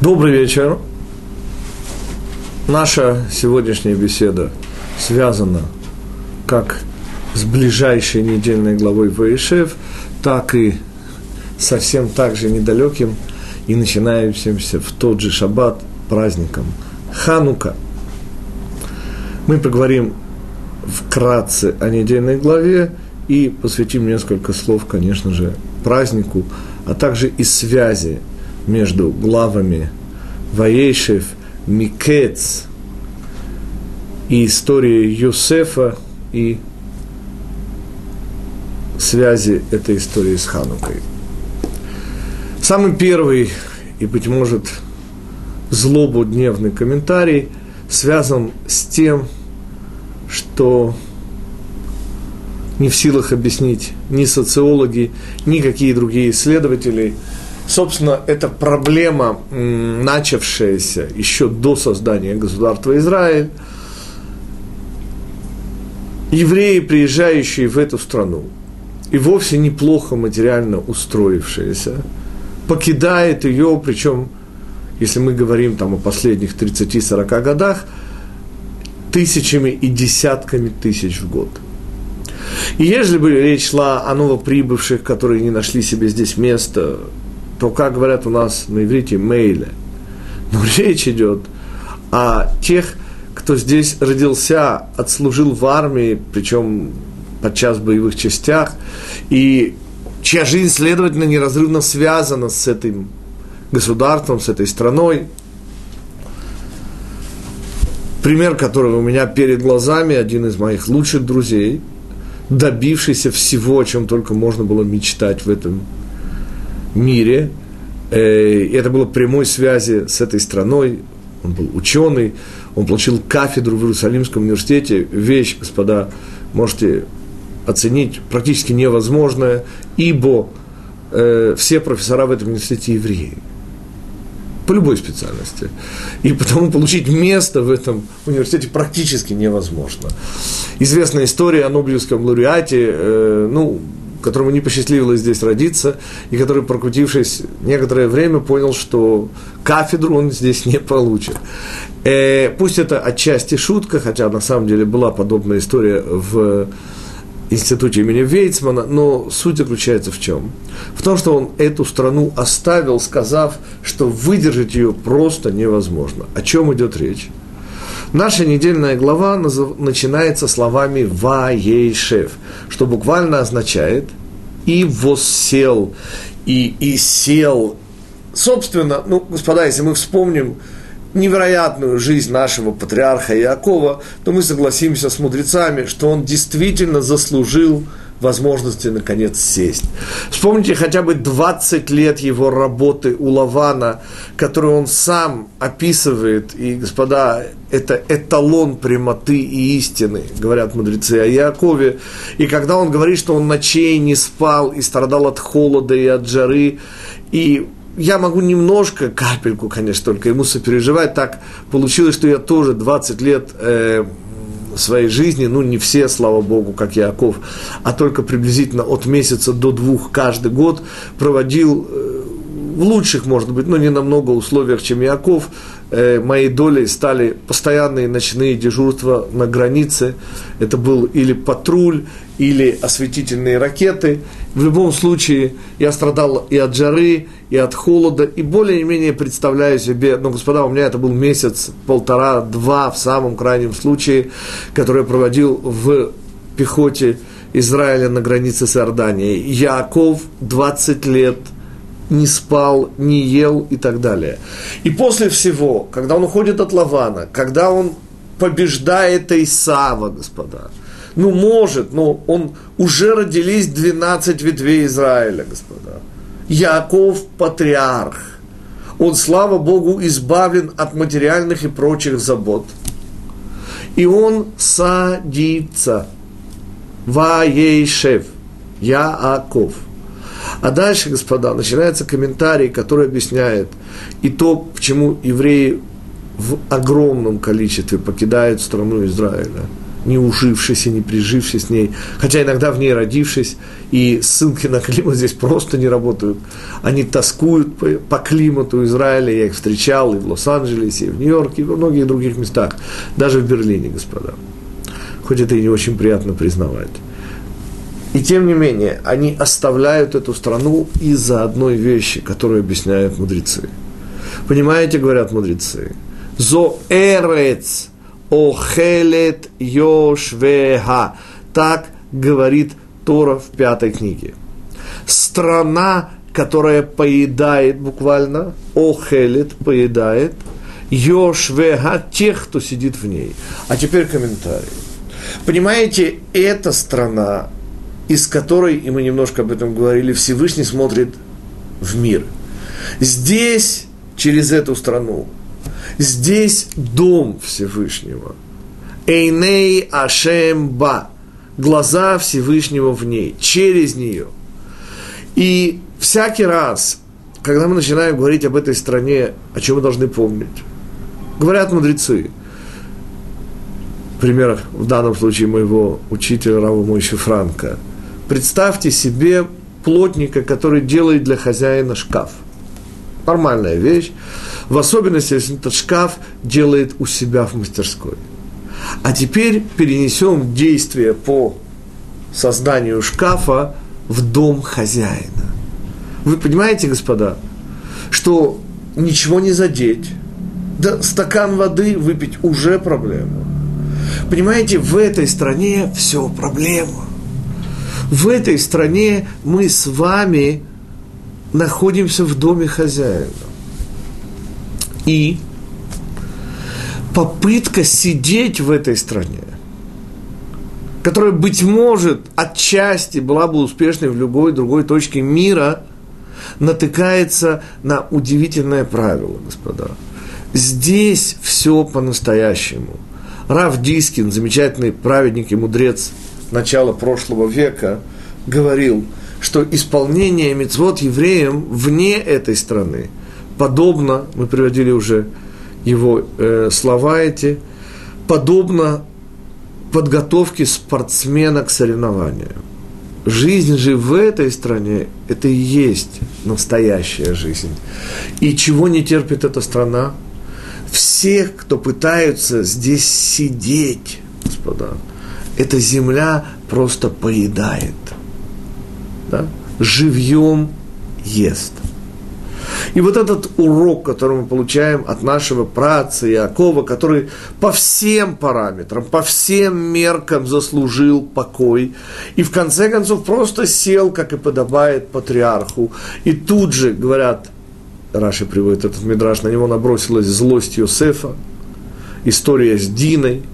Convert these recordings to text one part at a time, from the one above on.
Добрый вечер. Наша сегодняшняя беседа связана как с ближайшей недельной главой Ваишев, так и совсем так же недалеким и начинающимся в тот же шаббат праздником Ханука. Мы поговорим вкратце о недельной главе и посвятим несколько слов, конечно же, празднику, а также и связи между главами Ваишев, Микец и историей Йосефа и связи этой истории с Ханукой. Самый первый и, быть может, злободневный комментарий связан с тем, что не в силах объяснить ни социологи, ни какие другие исследователи. Собственно, это проблема, начавшаяся еще до создания государства Израиль. Евреи, приезжающие в эту страну, и вовсе неплохо материально устроившиеся, покидают ее, причем, если мы говорим там о последних 30-40 годах, тысячами и десятками тысяч в год. И если бы речь шла о новоприбывших, которые не нашли себе здесь места, то, как говорят у нас на иврите, мейле. Но речь идет о тех, кто здесь родился, отслужил в армии, причем подчас в боевых частях, и чья жизнь, следовательно, неразрывно связана с этим государством, с этой страной. Пример, который у меня перед глазами, один из моих лучших друзей, добившийся всего, о чем только можно было мечтать в этом мире. И это было прямой связи с этой страной. Он был ученый, он получил кафедру в Иерусалимском университете. Вещь, господа, можете оценить, практически невозможная, ибо все профессора в этом университете евреи. По любой специальности. И потому получить место в этом университете практически невозможно. Известная история о Нобелевском лауреате, которому не посчастливилось здесь родиться, и который, прокрутившись некоторое время, понял, что кафедру он здесь не получит. Пусть это отчасти шутка, хотя на самом деле была подобная история в институте имени Вейцмана, но суть заключается в чем? В том, что он эту страну оставил, сказав, что выдержать ее просто невозможно. О чем идет речь? Наша недельная глава начинается словами «Ваейшев», что буквально означает «и воссел», и сел. Собственно, господа, если мы вспомним невероятную жизнь нашего патриарха Иакова, то мы согласимся с мудрецами, что он действительно заслужил возможности, наконец, сесть. Вспомните хотя бы 20 лет его работы у Лавана, которую он сам описывает, и, господа, это эталон прямоты и истины, говорят мудрецы о Иакове, и когда он говорит, что он ночей не спал и страдал от холода и от жары, и я могу немножко, капельку, конечно, только ему сопереживать. Так получилось, что я тоже 20 лет своей жизни, не все, слава Богу, как Иаков, а только приблизительно от месяца до 2 каждый год проводил в лучших, может быть, не намного условиях, чем Иаков. Моей долей стали постоянные ночные дежурства на границе. Это был или патруль, или осветительные ракеты. В любом случае, я страдал и от жары, и от холода, и более-менее представляю себе, господа, у меня это был месяц, 1,5-2 в самом крайнем случае, который я проводил в пехоте Израиля на границе с Иорданией. Яаков 20 лет не спал, не ел и так далее. И после всего, когда он уходит от Лавана, когда он побеждает Исава, господа, он уже родились 12 ветвей Израиля, господа. Яаков – патриарх. Он, слава Богу, избавлен от материальных и прочих забот. И он садится. Ваейшев. Яаков. А дальше, господа, начинается комментарий, который объясняет и то, почему евреи в огромном количестве покидают страну Израиля. не ужившись и не прижившись с ней, хотя иногда в ней родившись, и ссылки на климат здесь просто не работают. Они тоскуют по климату Израиля, я их встречал и в Лос-Анджелесе, и в Нью-Йорке, и во многих других местах, даже в Берлине, господа. Хоть это и не очень приятно признавать. И тем не менее, они оставляют эту страну из-за одной вещи, которую объясняют мудрецы. Понимаете, говорят мудрецы, «Зо эрец охелет йошвеха». Так говорит Тора в 5 книге. Страна, которая поедает буквально, охелет, поедает, йошвеха, тех, кто сидит в ней. А теперь комментарий. Понимаете, эта страна, из которой, и мы немножко об этом говорили, Всевышний смотрит в мир. Здесь, через эту страну, здесь дом Всевышнего. Эйней Ашем Ба. Глаза Всевышнего в ней, через нее. И всякий раз, когда мы начинаем говорить об этой стране, о чем мы должны помнить, говорят мудрецы, пример в данном случае моего учителя Рава Мойши Франка, представьте себе плотника, который делает для хозяина шкаф. Нормальная вещь, в особенности, если этот шкаф делает у себя в мастерской. А теперь перенесем действие по созданию шкафа в дом хозяина. Вы понимаете, господа, что ничего не задеть, да стакан воды выпить уже проблема. Понимаете, в этой стране все проблема. В этой стране мы с вами находимся в доме хозяина. И попытка сидеть в этой стране, которая, быть может, отчасти была бы успешной в любой другой точке мира, натыкается на удивительное правило, господа. Здесь все по-настоящему. Рав Дискин, замечательный праведник и мудрец начала прошлого века, говорил, что исполнение мицвот евреям вне этой страны подобно, мы приводили уже его слова эти, подобно подготовке спортсмена к соревнованию. Жизнь же в этой стране – это и есть настоящая жизнь. И чего не терпит эта страна? Всех, кто пытаются здесь сидеть, господа, эта земля просто поедает. Да? Живьем ест. И вот этот урок, который мы получаем от нашего праотца Иакова, который по всем параметрам, по всем меркам заслужил покой, и в конце концов просто сел, как и подобает патриарху, и тут же, говорят, Раши приводит этот мидраш, на него набросилась злость Йосефа, история с Диной,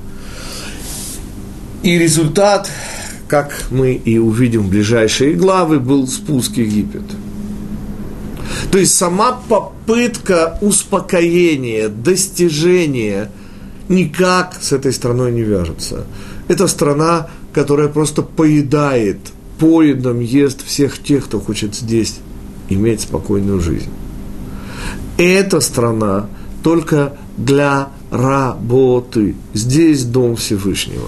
и результат, как мы и увидим в ближайшие главы, был спуск в Египет. То есть сама попытка успокоения, достижения никак с этой страной не вяжется. Это страна, которая просто поедает, поедом ест всех тех, кто хочет здесь иметь спокойную жизнь. Эта страна только для работы. Здесь дом Всевышнего.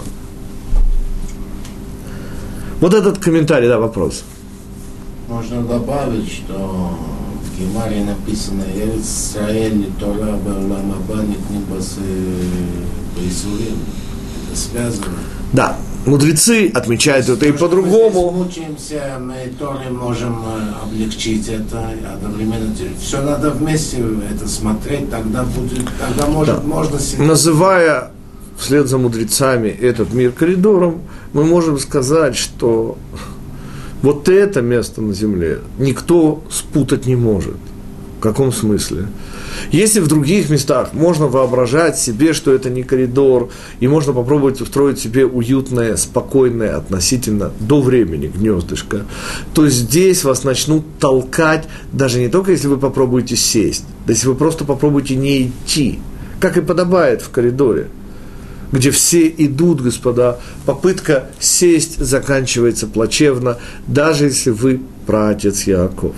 Вот этот комментарий, да, вопрос. Можно добавить, что в Гемаре написано «Эрец Исраэль Тора бе'олам хаба нитним б'исурим». Это связано. Да, мудрецы отмечают это и по-другому. Мы мучаемся, мы Торой можем облегчить это, одновременно все надо вместе это смотреть, тогда будет, тогда может, да. Можно себе... Называя вслед за мудрецами этот мир коридором, мы можем сказать, что вот это место на земле никто спутать не может. В каком смысле? Если в других местах можно воображать себе, что это не коридор, и можно попробовать устроить себе уютное, спокойное относительно до времени гнездышко, то здесь вас начнут толкать, даже не только если вы попробуете сесть, да если вы просто попробуете не идти, как и подобает в коридоре, где все идут, господа, попытка сесть заканчивается плачевно, даже если вы праотец Яаков.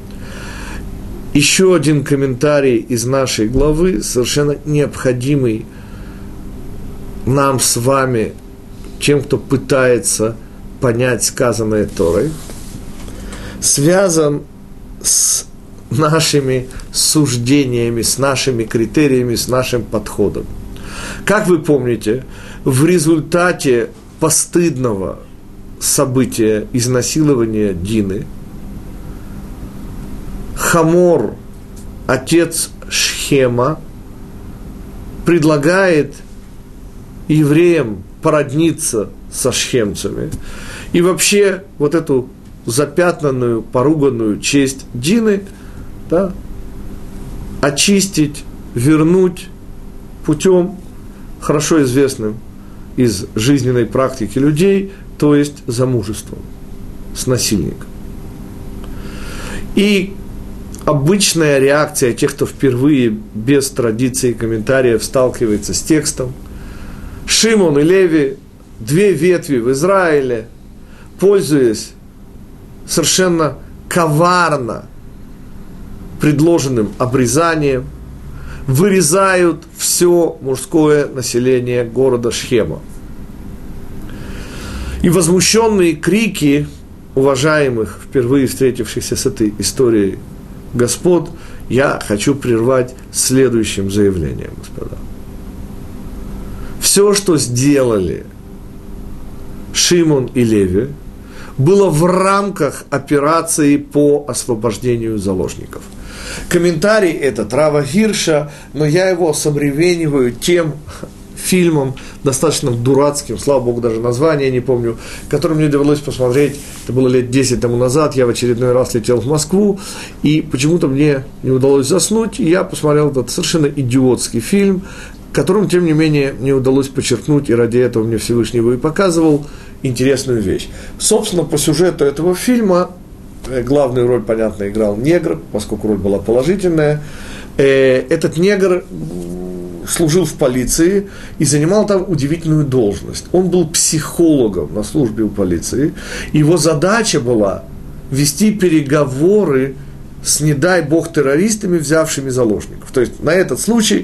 Еще один комментарий из нашей главы, совершенно необходимый нам с вами, тем, кто пытается понять сказанное Торой, связан с нашими суждениями, с нашими критериями, с нашим подходом. Как вы помните, в результате постыдного события изнасилования Дины Хамор, отец Шхема, предлагает евреям породниться со шхемцами и вообще вот эту запятнанную, поруганную честь Дины, да, очистить, вернуть путем, хорошо известным из жизненной практики людей, то есть замужеством с насильником. И обычная реакция тех, кто впервые без традиции и комментариев сталкивается с текстом: Шимон и Леви, две ветви в Израиле, пользуясь совершенно коварно предложенным обрезанием, вырезают все мужское население города Шхема. И возмущенные крики уважаемых, впервые встретившихся с этой историей господ, я хочу прервать следующим заявлением, господа. Все, что сделали Шимон и Леви, было в рамках операции по освобождению заложников. Комментарий этот Рава Гирша, но я его осовремениваю тем фильмом, достаточно дурацким, слава богу, даже название не помню, который мне довелось посмотреть, это было лет 10 тому назад, я в очередной раз летел в Москву, и почему-то мне не удалось заснуть, и я посмотрел этот совершенно идиотский фильм, которым, тем не менее, мне удалось подчеркнуть, и ради этого мне Всевышний его и показывал, интересную вещь. Собственно, по сюжету этого фильма главную роль, понятно, играл негр, поскольку роль была положительная. Этот негр служил в полиции и занимал там удивительную должность. Он был психологом на службе у полиции. Его задача была вести переговоры с, не дай бог, террористами, взявшими заложников. То есть, на этот случай